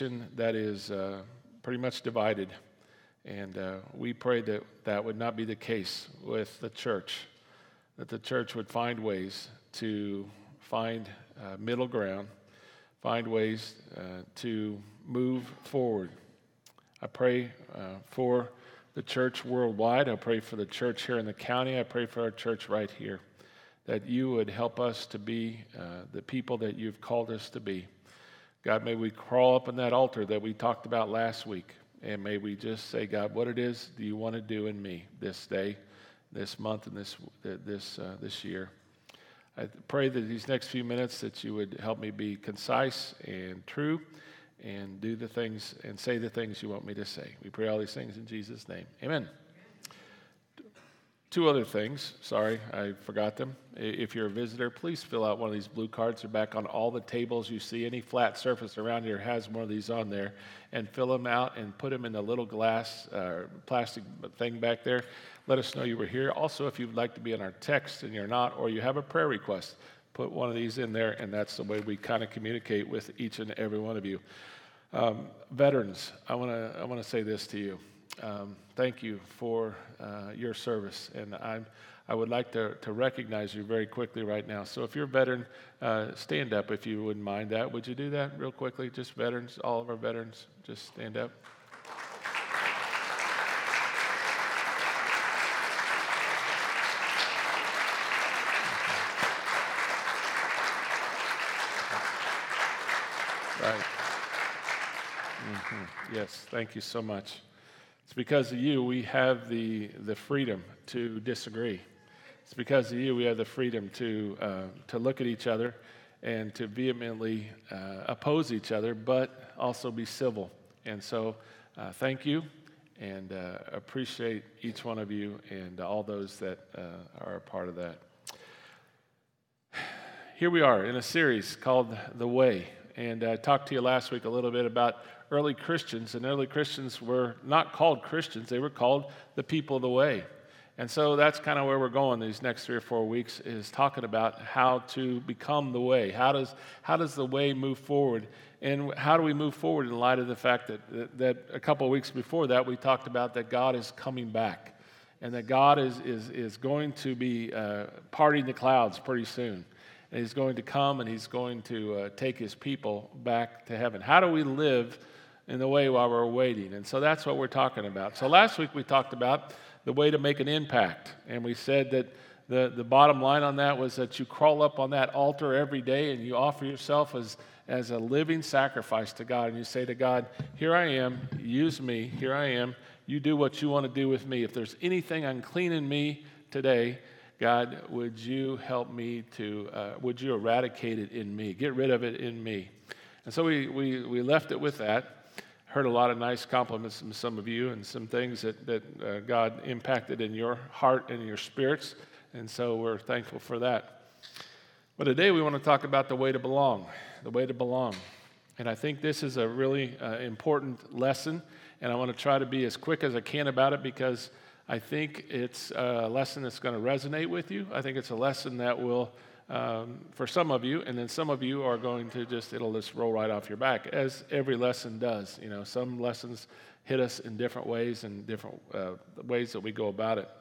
that is pretty much divided. And we pray that that would not be the case with the church, that the church would find ways to find middle ground, find ways to move forward. I pray for the church worldwide. I pray for the church here in the county. I pray for our church right here, that you would help us to be the people that you've called us to be. God, may we crawl up on that altar that we talked about last week, and may we just say, God, what it is do you want to do in me this day, this month, and this year? I pray that these next few minutes that you would help me be concise and true and do the things and say the things you want me to say. We pray all these things in Jesus' name. Amen. Two other things. Sorry, I forgot them. If you're a visitor, please fill out one of these blue cards. They're back on all the tables you see. Any flat surface around here has one of these on there. And fill them out and put them in the little glass plastic thing back there. Let us know you were here. Also, if you'd like to be in our text and you're not, or you have a prayer request, put one of these in there, and that's the way we kind of communicate with each and every one of you. Veterans, I want to say this to you. Thank you for your service, and I would like to recognize you very quickly right now. So if you're a veteran, stand up if you wouldn't mind that. Would you do that real quickly? Just veterans, all of our veterans, just stand up. Right. Yes, thank you so much. It's because of you we have the freedom to disagree. It's because of you we have the freedom to look at each other and to vehemently oppose each other, but also be civil. And so thank you, and appreciate each one of you and all those that are a part of that. Here we are in a series called The Way. And I talked to you last week a little bit about early Christians, and early Christians were not called Christians, they were called the people of the way. And so that's kind of where we're going these next 3 or 4 weeks, is talking about how to become the way. How does the way move forward? And how do we move forward in light of the fact that a couple of weeks before that we talked about that God is coming back, and that God is going to be parting the clouds pretty soon. And he's going to come and he's going to take his people back to heaven. How do we live in the way while we're waiting? And so that's what we're talking about. So last week we talked about the way to make an impact. And we said that the bottom line on that was that you crawl up on that altar every day and you offer yourself as a living sacrifice to God. And you say to God, here I am, use me, here I am. You do what you want to do with me. If there's anything unclean in me today, God, would you help me would you eradicate it in me? Get rid of it in me. And so we left it with that. Heard a lot of nice compliments from some of you and some things that God impacted in your heart and in your spirits. And so we're thankful for that. But today we want to talk about the way to belong, the way to belong. And I think this is a really important lesson. And I want to try to be as quick as I can about it, because I think it's a lesson that's going to resonate with you. I think it's a lesson that will, for some of you, and then some of you are going to it'll just roll right off your back, as every lesson does. You know, some lessons hit us in different ways and different ways that we go about it.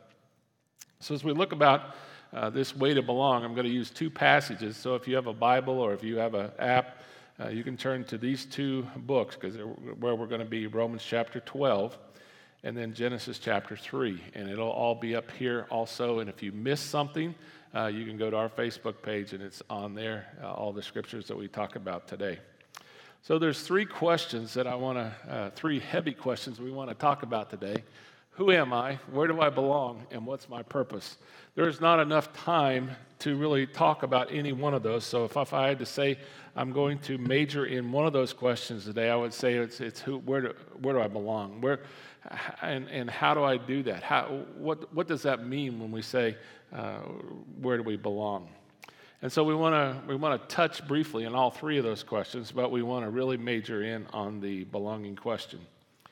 So as we look about this way to belong, I'm going to use 2 passages. So if you have a Bible or if you have an app, you can turn to these 2 books, because where we're going to be Romans chapter 12. And then Genesis chapter 3, and it'll all be up here also. And if you miss something, you can go to our Facebook page, and it's on there, all the scriptures that we talk about today. So there's 3 questions that I want to, 3 heavy questions we want to talk about today. Who am I? Where do I belong? And what's my purpose? There's not enough time to really talk about any one of those. So if I had to say I'm going to major in one of those questions today, I would say it's where do I belong? And how do I do that? What does that mean when we say where do we belong? And so we want to touch briefly on all 3 of those questions, but we want to really major in on the belonging question.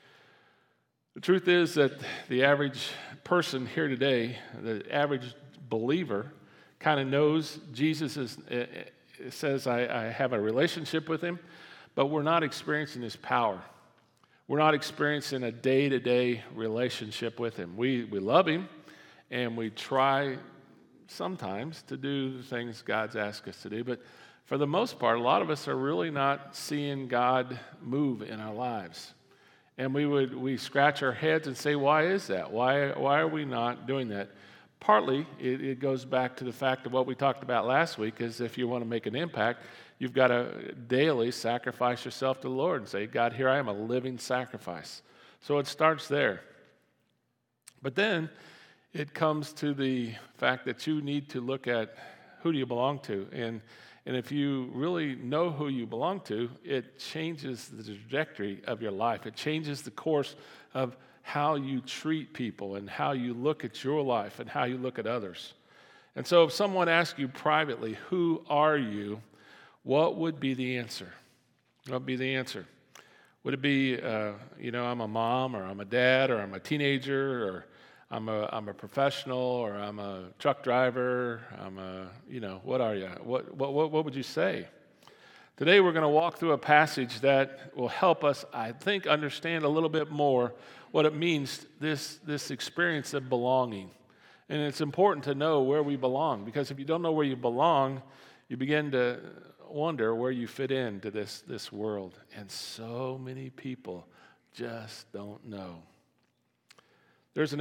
The truth is that the average person here today, the average believer, kind of knows Jesus says I have a relationship with him, but we're not experiencing his power. We're not experiencing a day-to-day relationship with him. We love him, and we try sometimes to do the things God's asked us to do, but for the most part, a lot of us are really not seeing God move in our lives. And we scratch our heads and say, why is that? Why are we not doing that? Partly, it goes back to the fact of what we talked about last week, is if you want to make an impact, you've got to daily sacrifice yourself to the Lord and say, God, here I am, a living sacrifice. So it starts there. But then it comes to the fact that you need to look at who do you belong to. And if you really know who you belong to, it changes the trajectory of your life. It changes the course of how you treat people and how you look at your life and how you look at others. And so if someone asks you privately, who are you, what would be the answer? What would be the answer? Would it be, I'm a mom, or I'm a dad, or I'm a teenager, or I'm a professional, or I'm a truck driver, what are you? What would you say? Today we're going to walk through a passage that will help us, I think, understand a little bit more what it means, this experience of belonging. And it's important to know where we belong, because if you don't know where you belong, you begin to wonder where you fit into this world. And so many people just don't know. There's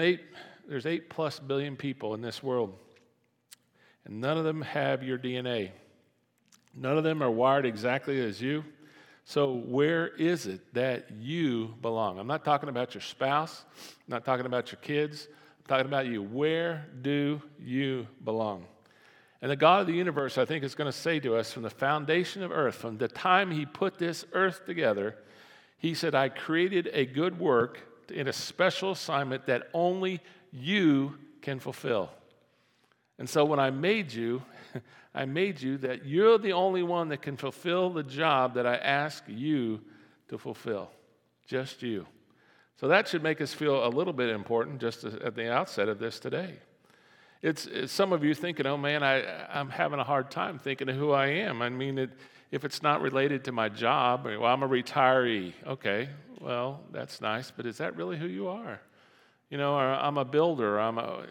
8+ billion people in this world, and none of them have your DNA. None of them are wired exactly as you. So where is it that you belong? I'm not talking about your spouse. I'm not talking about your kids. I'm talking about you. Where do you belong? And the God of the universe, I think, is going to say to us from the foundation of earth, from the time he put this earth together, he said, I created a good work in a special assignment that only you can fulfill. And so when I made you that you're the only one that can fulfill the job that I ask you to fulfill. Just you. So that should make us feel a little bit important just at the outset of this today. It's some of you thinking, oh man, I'm having a hard time thinking of who I am. I mean, if it's not related to my job, well, I'm a retiree. Okay, well, that's nice, but is that really who you are? Or I'm a builder.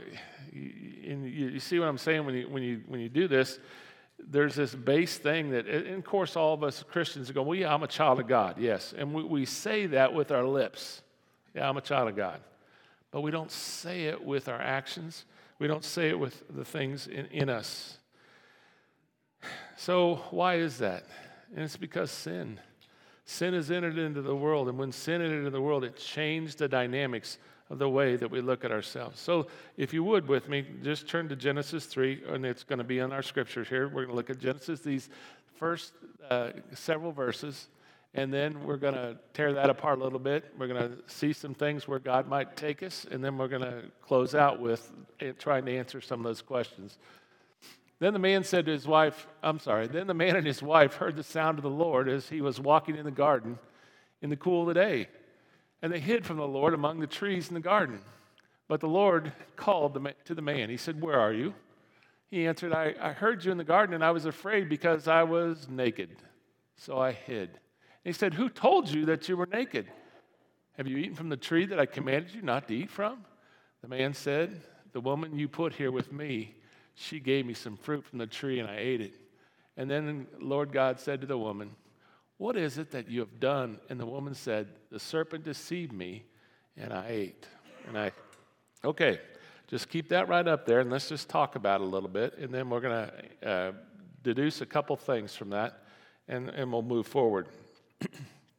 You see what I'm saying when you do this? There's this base thing that, and of course, all of us Christians go, well, yeah, I'm a child of God, yes, and we say that with our lips. Yeah, I'm a child of God, but we don't say it with our actions. We don't say it with the things in us. So why is that? And it's because sin has entered into the world, and when sin entered into the world, it changed the dynamics of the way that we look at ourselves. So if you would with me, just turn to Genesis 3, and it's going to be in our scriptures here. We're going to look at Genesis, these first several verses, and then we're going to tear that apart a little bit. We're going to see some things where God might take us, and then we're going to close out with trying to answer some of those questions. Then the man and his wife heard the sound of the Lord as he was walking in the garden in the cool of the day. And they hid from the Lord among the trees in the garden. But the Lord called to the man. He said, where are you? He answered, I heard you in the garden, and I was afraid because I was naked. So I hid. And he said, who told you that you were naked? Have you eaten from the tree that I commanded you not to eat from? The man said, the woman you put here with me, she gave me some fruit from the tree, and I ate it. And then Lord God said to the woman, what is it that you have done? And the woman said, the serpent deceived me, and I ate. Okay, just keep that right up there, and let's just talk about it a little bit, and then we're going to deduce a couple things from that, and we'll move forward. The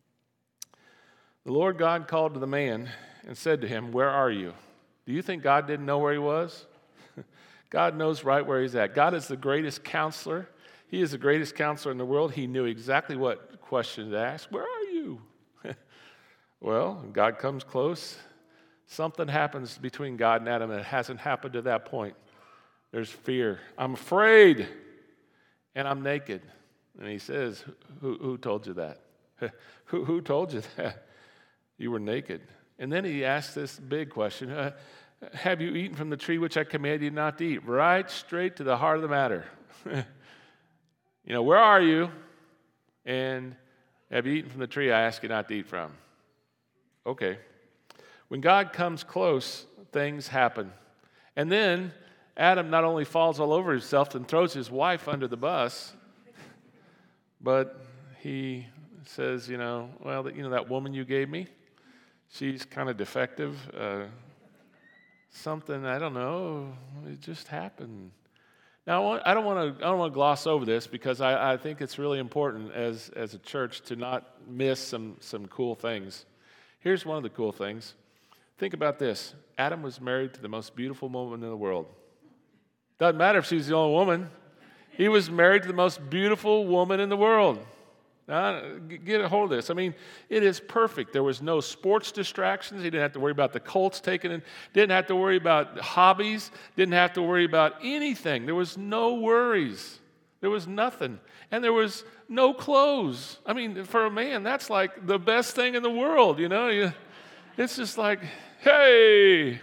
Lord God called to the man and said to him, where are you? Do you think God didn't know where he was? God knows right where he's at. God is the greatest counselor. He is the greatest counselor in the world. He knew exactly what question to ask. Where are you? Well, God comes close. Something happens between God and Adam that hasn't happened to that point. There's fear. I'm afraid, and I'm naked. And he says, who told you that? Who told you that? You were naked. And then he asks this big question, have you eaten from the tree which I commanded you not to eat? Right straight to the heart of the matter. Where are you? And Have you eaten from the tree I asked you not to eat from? Okay. When God comes close, things happen. And then Adam not only falls all over himself and throws his wife under the bus, but he says, that woman you gave me, she's kind of defective. Something, I don't know, it just happened. Now, I don't want to gloss over this because I think it's really important as a church to not miss some cool things. Here's one of the cool things. Think about this. Adam was married to the most beautiful woman in the world. Doesn't matter if she's the only woman. He was married to the most beautiful woman in the world. Now, get a hold of this. I mean, it is perfect. There was no sports distractions. He didn't have to worry about the Colts taking it. Didn't have to worry about hobbies. Didn't have to worry about anything. There was no worries. There was nothing. And there was no clothes. I mean, for a man, that's like the best thing in the world, It's just like, hey,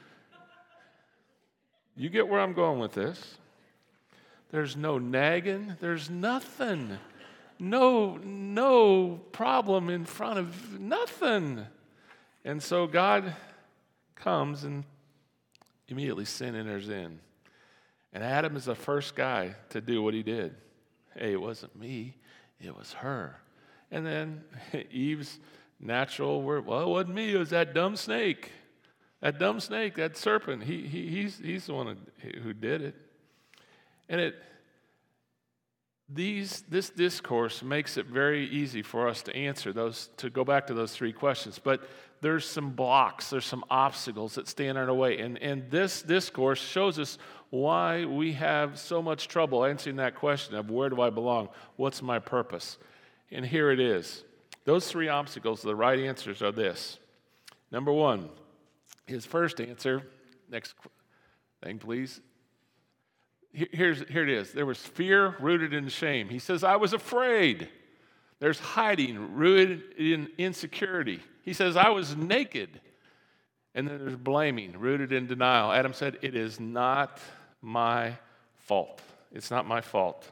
you get where I'm going with this. There's no nagging. There's nothing. No problem in front of nothing. And so God comes and immediately sin enters in. And Adam is the first guy to do what he did. Hey, it wasn't me, it was her. And then Eve's natural word, well, it wasn't me, it was that dumb snake. That serpent, he's the one who did it. And this discourse makes it very easy for us to answer those, to go back to those three questions. But there's some blocks, there's some obstacles that stand in our way. And this discourse shows us why we have so much trouble answering that question of where do I belong? What's my purpose? And here it is. Those three obstacles, the right answers are this. Number one, his first answer, next thing please. Here it is. There was fear rooted in shame. He says, I was afraid. There's hiding rooted in insecurity. He says, I was naked. And then there's blaming rooted in denial. Adam said, it is not my fault. It's not my fault.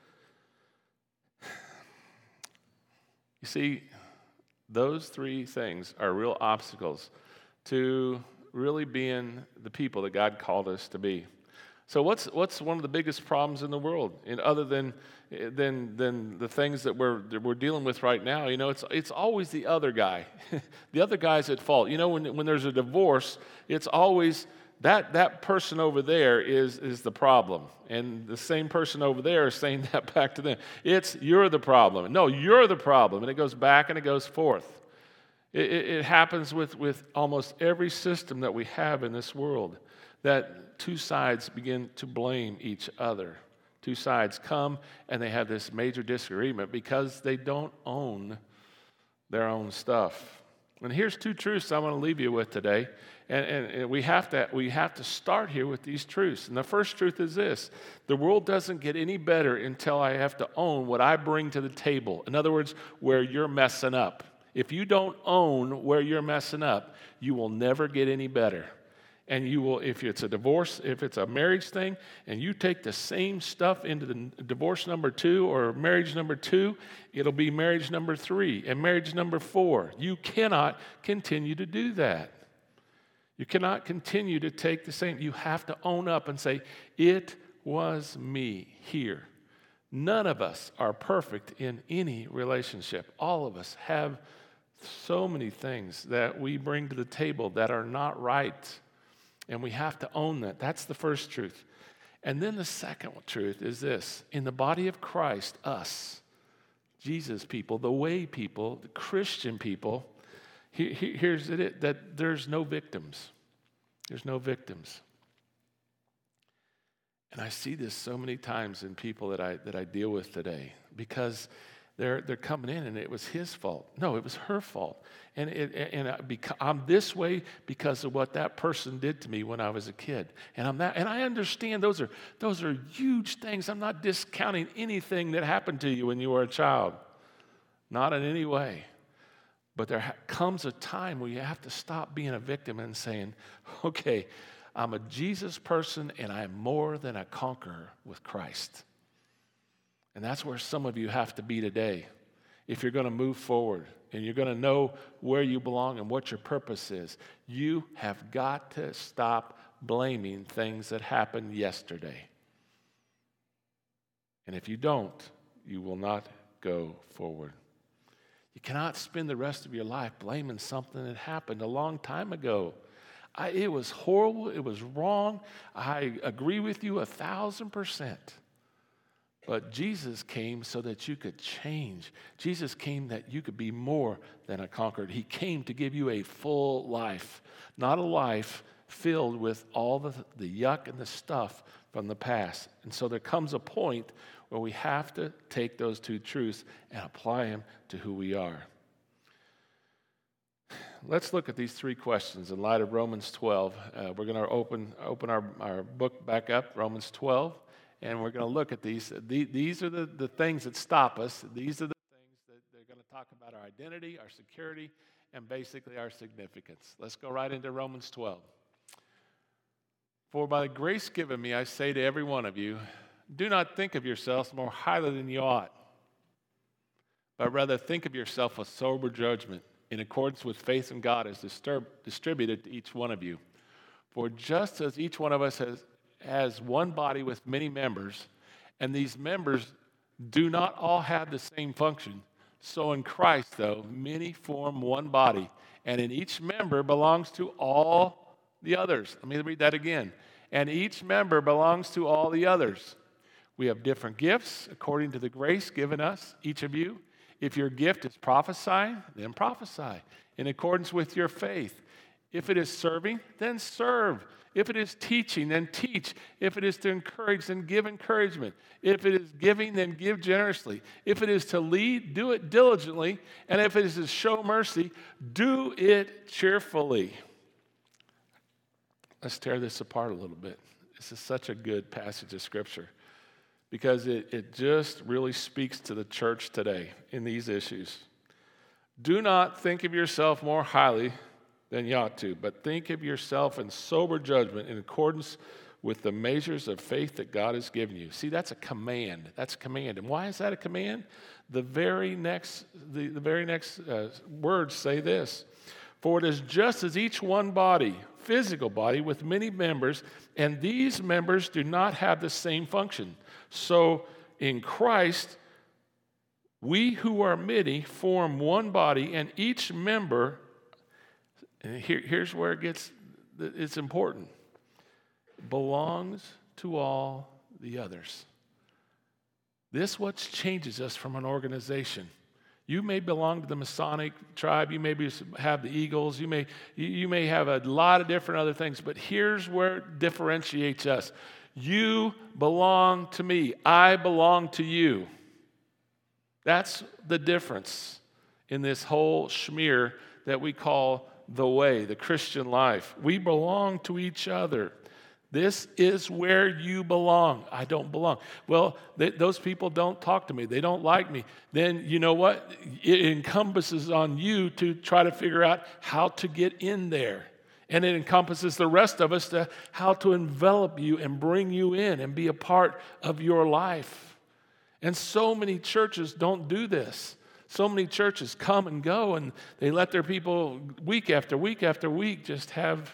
You see, those three things are real obstacles to really being the people that God called us to be. So what's one of the biggest problems in the world, other than the things that we're dealing with right now? It's always the other guy. The other guy's at fault. When there's a divorce, it's always that person over there is the problem, and the same person over there is saying that back to them. You're the problem. No, you're the problem, and it goes back and it goes forth. It happens with almost every system that we have in this world, that two sides begin to blame each other. Two sides come and they have this major disagreement because they don't own their own stuff. And here's two truths I want to leave you with today. And we have to start here with these truths. And the first truth is this: the world doesn't get any better until I have to own what I bring to the table. In other words, where you're messing up. If you don't own where you're messing up, you will never get any better. And you will, if it's a divorce, if it's a marriage thing, and you take the same stuff into the divorce number 2 or marriage number 2, it'll be marriage number 3 and marriage number 4. You cannot continue to do that. You cannot continue to take the same. You have to own up and say, it was me here. None of us are perfect in any relationship. All of us have so many things that we bring to the table that are not right. And we have to own that. That's the first truth. And then the second truth is this: in the body of Christ, us, Jesus people, the way people, the Christian people, here's it, that there's no victims. There's no victims. And I see this so many times in people that I deal with today, because they're coming in and it was his fault. No, it was her fault. And I'm this way because of what that person did to me when I was a kid. And I'm that. And I understand those are huge things. I'm not discounting anything that happened to you when you were a child. Not in any way. But there comes a time where you have to stop being a victim and saying, okay, I'm a Jesus person and I'm more than a conqueror with Christ. And that's where some of you have to be today. if you're going to move forward and you're going to know where you belong and what your purpose is. You have got to stop blaming things that happened yesterday. And if you don't, you will not go forward. You cannot spend the rest of your life blaming something that happened a long time ago. It was horrible. It was wrong. I agree with you 1,000%. But Jesus came so that you could change. Jesus came that you could be more than a conqueror. He came to give you a full life, not a life filled with all the yuck and the stuff from the past. And so there comes a point where we have to take those two truths and apply them to who we are. Let's look at these three questions in light of Romans 12. We're going to open our book back up, Romans 12, and we're going to look at these. These are the things that stop us. These are the things that they're going to talk about our identity, our security, and basically our significance. Let's go right into Romans 12. For by the grace given me, I say to every one of you, do not think of yourselves more highly than you ought, but rather think of yourself with sober judgment, in accordance with faith in God as distributed to each one of you. For just as each one of us has one body with many members, and these members do not all have the same function, so in Christ, though, many form one body, and in each member belongs to all the others. Let me read that again. And each member belongs to all the others. We have different gifts according to the grace given us, each of you. If your gift is prophesying, then prophesy in accordance with your faith. If it is serving, then serve. If it is teaching, then teach. If it is to encourage, then give encouragement. If it is giving, then give generously. If it is to lead, do it diligently. And if it is to show mercy, do it cheerfully. Let's tear this apart a little bit. This is such a good passage of Scripture, because it just really speaks to the church today in these issues. Do not think of yourself more highly than you ought to, but think of yourself in sober judgment in accordance with the measures of faith that God has given you. See, that's a command. That's a command. And why is that a command? The very next words say this. For it is just as each one body, physical body, with many members, and these members do not have the same function. So in Christ, we who are many form one body, and each member, and here's where it's important, belongs to all the others. This what changes us from an organization. You may belong to the Masonic tribe. You may have the Eagles. You may have a lot of different other things. But here's where it differentiates us. You belong to me. I belong to you. That's the difference in this whole schmear that we call the way, the Christian life. We belong to each other. This is where you belong. I don't belong. Well, those people don't talk to me. They don't like me. Then you know what? It encompasses on you to try to figure out how to get in there. And it encompasses the rest of us to how to envelop you and bring you in and be a part of your life. And so many churches don't do this. So many churches come and go, and they let their people week after week after week just have,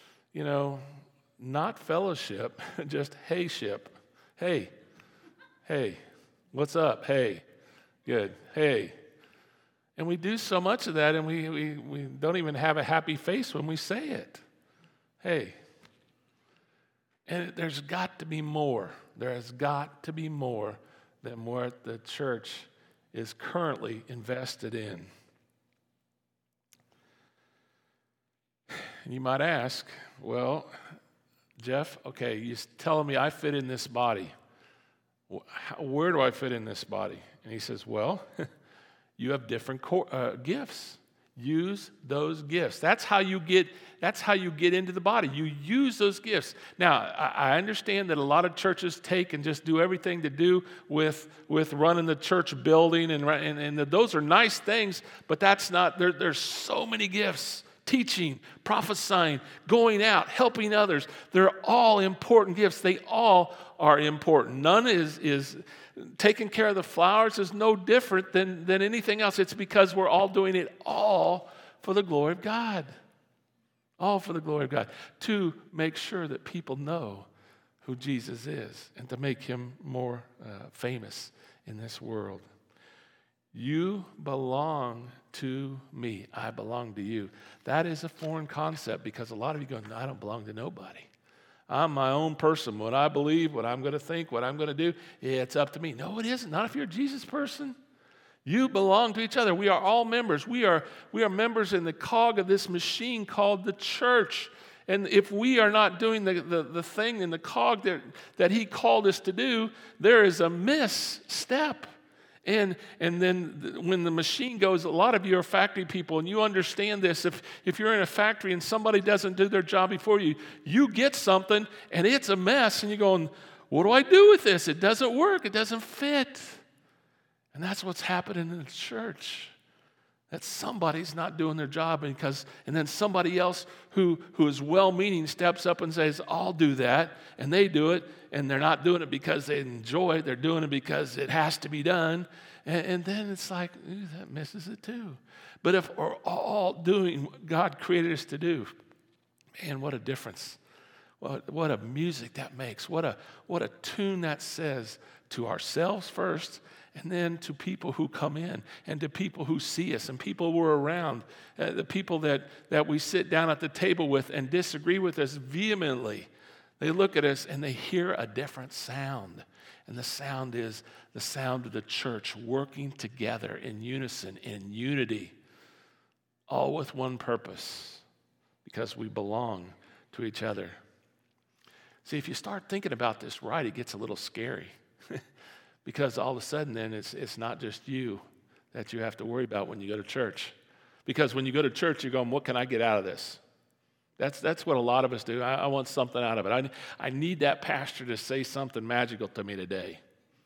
not fellowship, just hey-ship. Hey, what's up? Hey, good, hey. And we do so much of that, and we don't even have a happy face when we say it. Hey. And there's got to be more. There has got to be more than what the church is currently invested in. And you might ask, well, Jeff, okay, you're telling me I fit in this body. Where do I fit in this body? And he says, well, you have different gifts. Use those gifts. That's how you get into the body. You use those gifts. Now, I understand that a lot of churches take and just do everything to do with running the church building, and those are nice things, but that's not, there's so many gifts teaching, prophesying, going out, helping others. They're all important gifts. They all are important. None is taking care of the flowers is no different than anything else. It's because we're all doing it all for the glory of God. All for the glory of God. To make sure that people know who Jesus is and to make him more famous in this world. You belong to me. I belong to you. That is a foreign concept because a lot of you go, no, I don't belong to nobody. I'm my own person. What I believe, what I'm going to think, what I'm going to do, it's up to me. No, it isn't. Not if you're a Jesus person. You belong to each other. We are all members. We are members in the cog of this machine called the church. And if we are not doing the thing in the cog that he called us to do, there is a misstep. And then when the machine goes, a lot of you are factory people, and you understand this. If you're in a factory and somebody doesn't do their job before you, you get something, and it's a mess, and you're going, what do I do with this? It doesn't work. It doesn't fit. And that's what's happening in the church. That somebody's not doing their job, and then somebody else who is well-meaning steps up and says, I'll do that, and they do it, and they're not doing it because they enjoy it. They're doing it because it has to be done. And then it's like, that misses it too. But if we're all doing what God created us to do, man, what a difference. What a music that makes. What a tune that says to ourselves first, and then to people who come in, and to people who see us, and people we're around, the people that we sit down at the table with and disagree with us vehemently. They look at us and they hear a different sound. And the sound is the sound of the church working together in unison, in unity, all with one purpose, because we belong to each other. See, if you start thinking about this right, it gets a little scary. Because all of a sudden then it's not just you that you have to worry about when you go to church. Because when you go to church, you're going, what can I get out of this? That's what a lot of us do. I want something out of it. I need that pastor to say something magical to me today.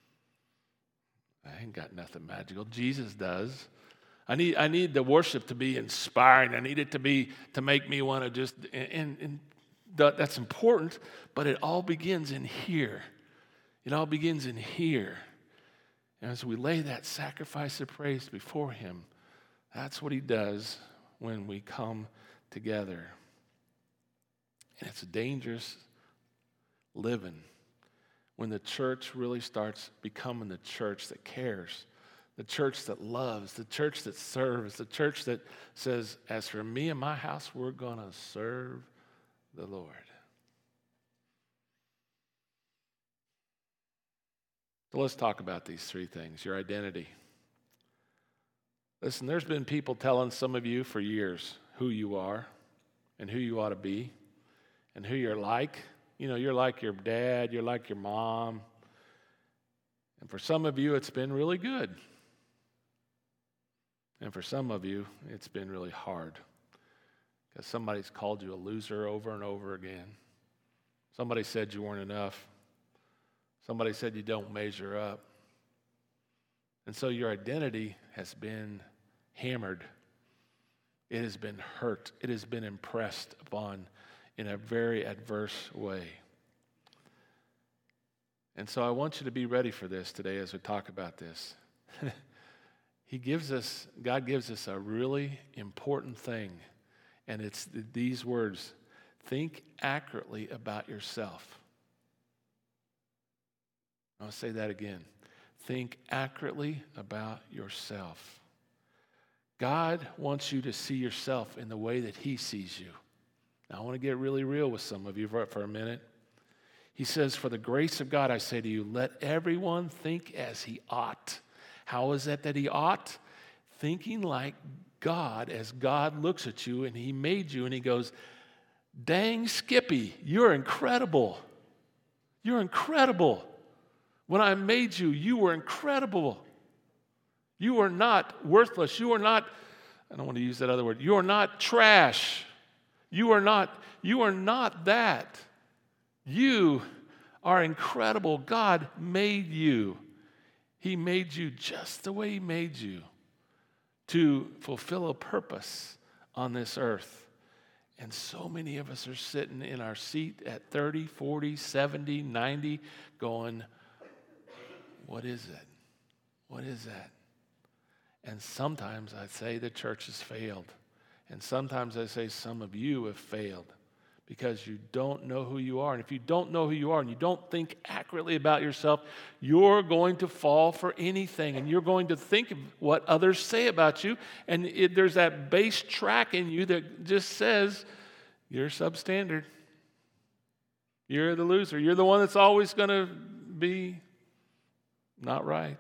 I ain't got nothing magical. Jesus does. I need the worship to be inspiring. I need it to make me want to just, and that's important, but it all begins in here. It all begins in here. And as we lay that sacrifice of praise before him, that's what he does when we come together. And it's dangerous living when the church really starts becoming the church that cares, the church that loves, the church that serves, the church that says, as for me and my house, we're going to serve the Lord. So let's talk about these three things. Your identity. Listen, there's been people telling some of you for years who you are and who you ought to be and who you're like. You know, you're like your dad, you're like your mom. And for some of you, it's been really good. And for some of you, it's been really hard because somebody's called you a loser over and over again. Somebody said you weren't enough. Somebody said you don't measure up. And so your identity has been hammered. It has been hurt. It has been impressed upon in a very adverse way. And so I want you to be ready for this today as we talk about this. God gives us a really important thing, and it's these words: think accurately about yourself. I'll say that again. Think accurately about yourself. God wants you to see yourself in the way that he sees you. Now, I want to get really real with some of you for a minute. He says, for the grace of God, I say to you, let everyone think as he ought. How is that he ought? Thinking like God, as God looks at you and he made you and he goes, dang, Skippy, you're incredible. You're incredible. When I made you, you were incredible. You are not worthless. You are not, I don't want to use that other word. You are not trash. You are not that. You are incredible. God made you. He made you just the way he made you to fulfill a purpose on this earth. And so many of us are sitting in our seat at 30, 40, 70, 90 going, what is it? What is that? And sometimes I say the church has failed. And sometimes I say some of you have failed because you don't know who you are. And if you don't know who you are and you don't think accurately about yourself, you're going to fall for anything. And you're going to think of what others say about you. And there's that base track in you that just says, you're substandard. You're the loser. You're the one that's always going to be not right.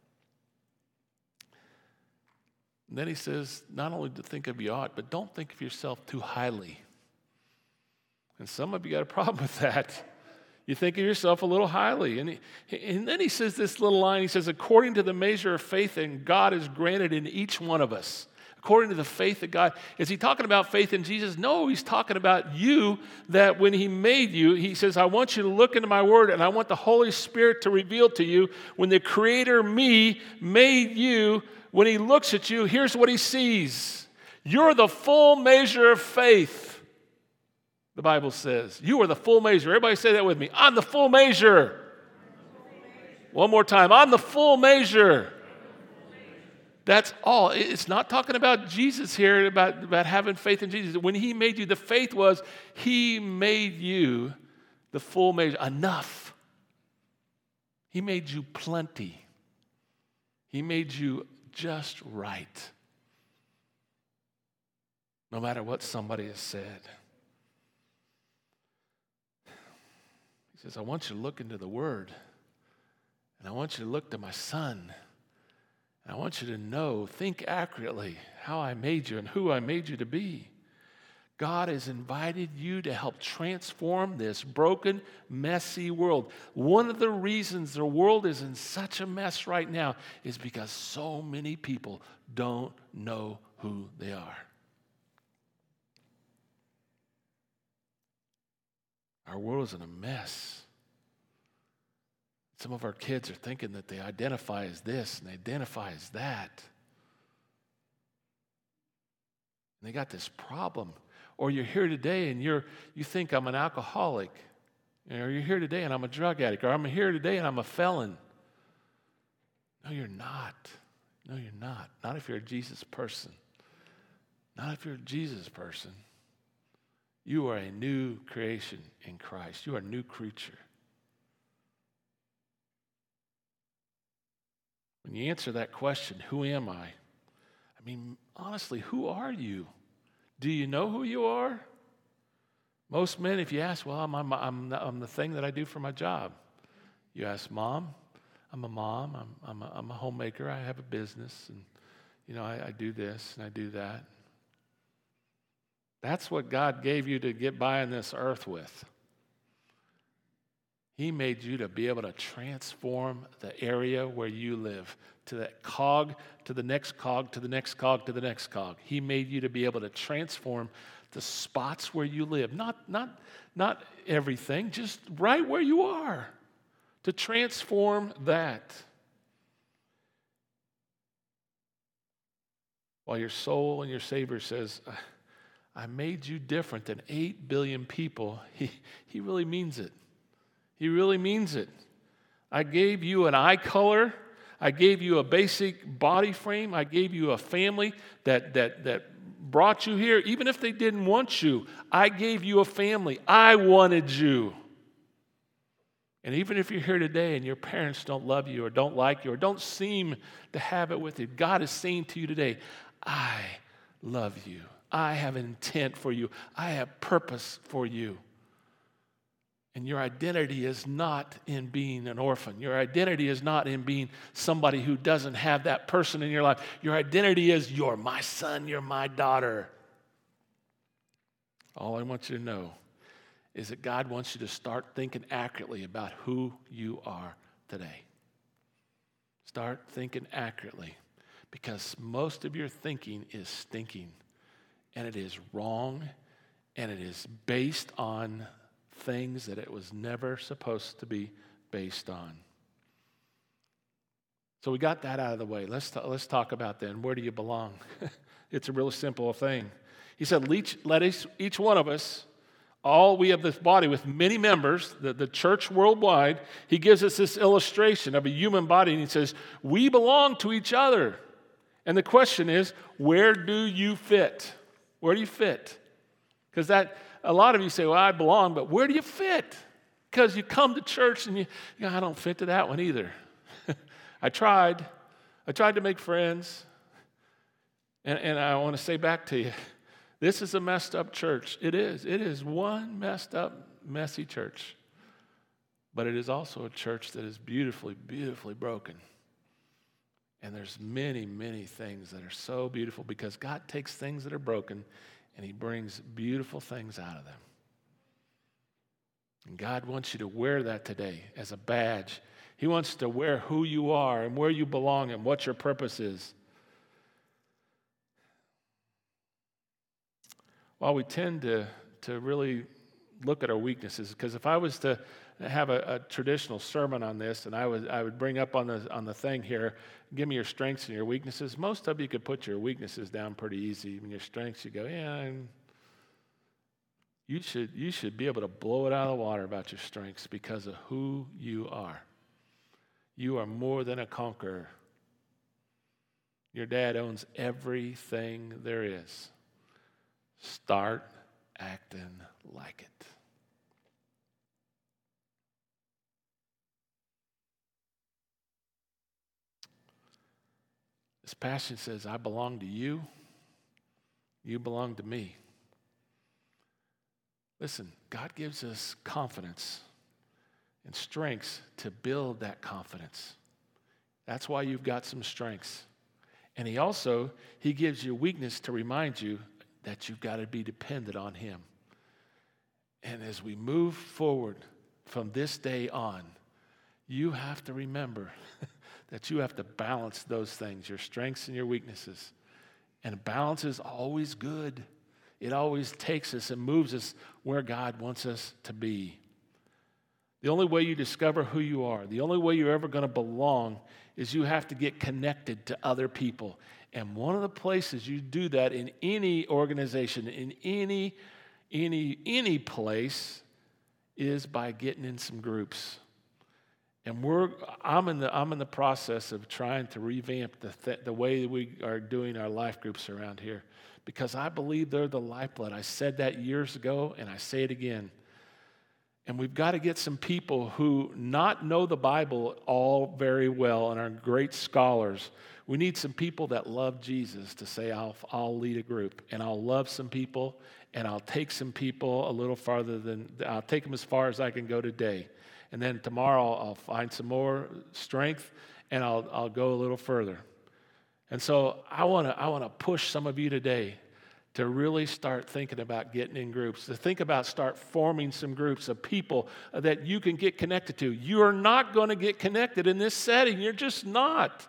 And then he says, not only to think of you ought, but don't think of yourself too highly. And some of you got a problem with that. You think of yourself a little highly. And then he says this little line. He says, according to the measure of faith that God has granted in each one of us. According to the faith that God, is he talking about faith in Jesus? No, he's talking about you, that when he made you, he says, I want you to look into my word and I want the Holy Spirit to reveal to you when the Creator me made you, when he looks at you, here's what he sees. You're the full measure of faith, the Bible says. You are the full measure. Everybody say that with me. I'm the full measure. One more time. I'm the full measure. That's all. It's not talking about Jesus here, about having faith in Jesus. When he made you, the faith was he made you the full measure. Enough. He made you plenty. He made you just right. No matter what somebody has said. He says, I want you to look into the Word. And I want you to look to my Son. I want you to know, think accurately how I made you and who I made you to be. God has invited you to help transform this broken, messy world. One of the reasons the world is in such a mess right now is because so many people don't know who they are. Our world is in a mess. Some of our kids are thinking that they identify as this and they identify as that. And they got this problem. Or you're here today and you think I'm an alcoholic. Or you're here today and I'm a drug addict. Or I'm here today and I'm a felon. No, you're not. No, you're not. Not if you're a Jesus person. Not if you're a Jesus person. You are a new creation in Christ. You are a new creature. When you answer that question, who am I? I mean, honestly, who are you? Do you know who you are? Most men, if you ask, well, I'm the thing that I do for my job. You ask mom, I'm a mom. I'm a homemaker. I have a business, and I do this and I do that. That's what God gave you to get by on this earth with. He made you to be able to transform the area where you live, to that cog, to the next cog, to the next cog, to the next cog. He made you to be able to transform the spots where you live. Not everything, just right where you are. To transform that. While your soul and your Savior says, I made you different than 8 billion people, he really means it. He really means it. I gave you an eye color. I gave you a basic body frame. I gave you a family that brought you here. Even if they didn't want you, I gave you a family. I wanted you. And even if you're here today and your parents don't love you or don't like you or don't seem to have it with you, God is saying to you today, I love you. I have intent for you. I have purpose for you. And your identity is not in being an orphan. Your identity is not in being somebody who doesn't have that person in your life. Your identity is, you're my son, you're my daughter. All I want you to know is that God wants you to start thinking accurately about who you are today. Start thinking accurately, because most of your thinking is stinking, and it is wrong, and it is based on things that it was never supposed to be based on. So we got that out of the way. Let's talk about then, where do you belong? It's a real simple thing. He said, let each one of us, we have this body with many members, the church worldwide. He gives us this illustration of a human body, and he says, we belong to each other. And the question is, where do you fit? Where do you fit? Because a lot of you say, well, I belong, but where do you fit? Because you come to church and I don't fit to that one either. I tried to make friends. And I want to say back to you, this is a messed up church. It is. It is one messed up, messy church. But it is also a church that is beautifully, beautifully broken. And there's many, many things that are so beautiful because God takes things that are broken and he brings beautiful things out of them. And God wants you to wear that today as a badge. He wants to wear who you are and where you belong and what your purpose is. While we tend to really look at our weaknesses, because if I was to have a traditional sermon on this, and I would bring up on the thing here, give me your strengths and your weaknesses. Most of you could put your weaknesses down pretty easy. And your strengths, you go, you should be able to blow it out of the water about your strengths because of who you are. You are more than a conqueror. Your dad owns everything there is. Start acting like it. This passage says, I belong to you. You belong to me. Listen, God gives us confidence and strengths to build that confidence. That's why you've got some strengths. And he gives you weakness to remind you that you've got to be dependent on him. And as we move forward from this day on, you have to remember that you have to balance those things, your strengths and your weaknesses. And balance is always good. It always takes us and moves us where God wants us to be. The only way you discover who you are, the only way you're ever going to belong is you have to get connected to other people. And one of the places you do that in any organization, in any place, is by getting in some groups. And I'm in the process of trying to revamp the way we are doing our life groups around here, because I believe they're the lifeblood. I said that years ago, and I say it again. And we've got to get some people who not know the Bible all very well and are great scholars. We need some people that love Jesus to say, I'll lead a group, and I'll love some people, and I'll take some people a little farther I'll take them as far as I can go today. And then tomorrow I'll find some more strength, and I'll go a little further. And so I want to push some of you today to really start thinking about getting in groups, to start forming some groups of people that you can get connected to. You are not going to get connected in this setting. You're just not.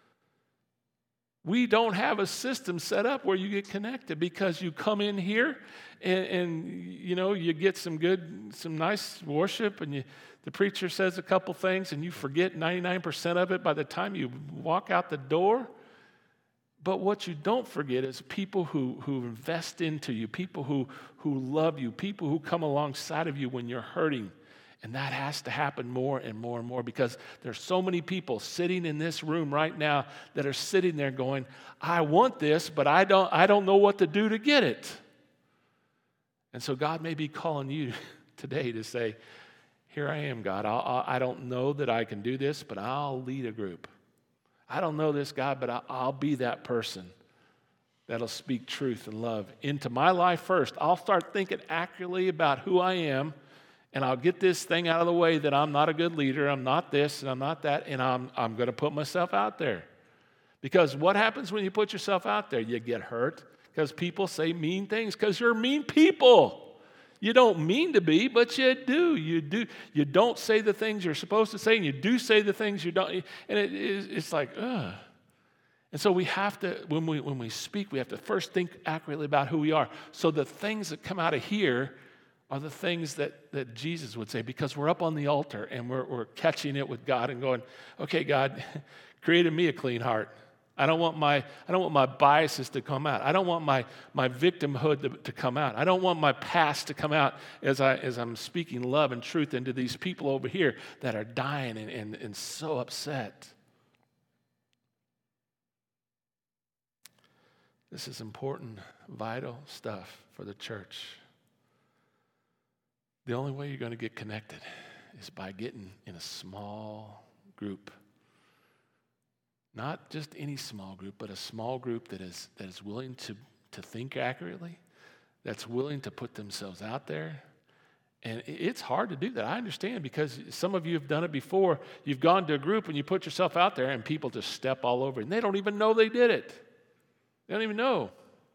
We don't have a system set up where you get connected, because you come in here and you get some nice worship, and the preacher says a couple things and you forget 99% of it by the time you walk out the door. But what you don't forget is people who invest into you, people who love you, people who come alongside of you when you're hurting. And that has to happen more and more and more, because there's so many people sitting in this room right now that are sitting there going, I want this, but I don't know what to do to get it. And so God may be calling you today to say, here I am, God. I don't know that I can do this, but I'll lead a group. I don't know this, God, but I'll be that person that'll speak truth and love into my life first. I'll start thinking accurately about who I am, and I'll get this thing out of the way that I'm not a good leader, I'm not this, and I'm not that, and I'm going to put myself out there. Because what happens when you put yourself out there? You get hurt because people say mean things, because you're mean people. You don't mean to be, but you do. You do. You don't say the things you're supposed to say, and you do say the things you don't. And it's like, ugh. And so we have to, when we speak, we have to first think accurately about who we are. So the things that come out of here are the things that Jesus would say, because we're up on the altar and we're catching it with God and going, okay, God, create in me a clean heart. I don't want my biases to come out. I don't want my victimhood to come out. I don't want my past to come out as I'm speaking love and truth into these people over here that are dying and so upset. This is important, vital stuff for the church. The only way you're going to get connected is by getting in a small group. Not just any small group, but a small group that is willing to think accurately, that's willing to put themselves out there. And it's hard to do that. I understand, because some of you have done it before. You've gone to a group and you put yourself out there and people just step all over, and they don't even know they did it. They don't even know.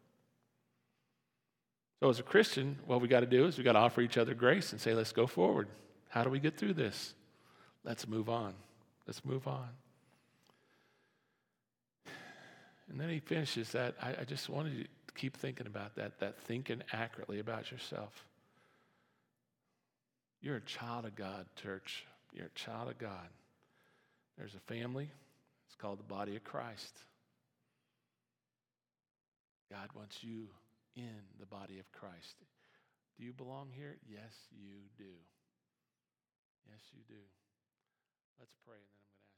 So as a Christian, what we got to do is we got to offer each other grace and say, let's go forward. How do we get through this? Let's move on. Let's move on. And then he finishes that. I just wanted you to keep thinking about that thinking accurately about yourself. You're a child of God, church. You're a child of God. There's a family. It's called the body of Christ. God wants you in the body of Christ. Do you belong here? Yes, you do. Yes, you do. Let's pray, and then I'm going to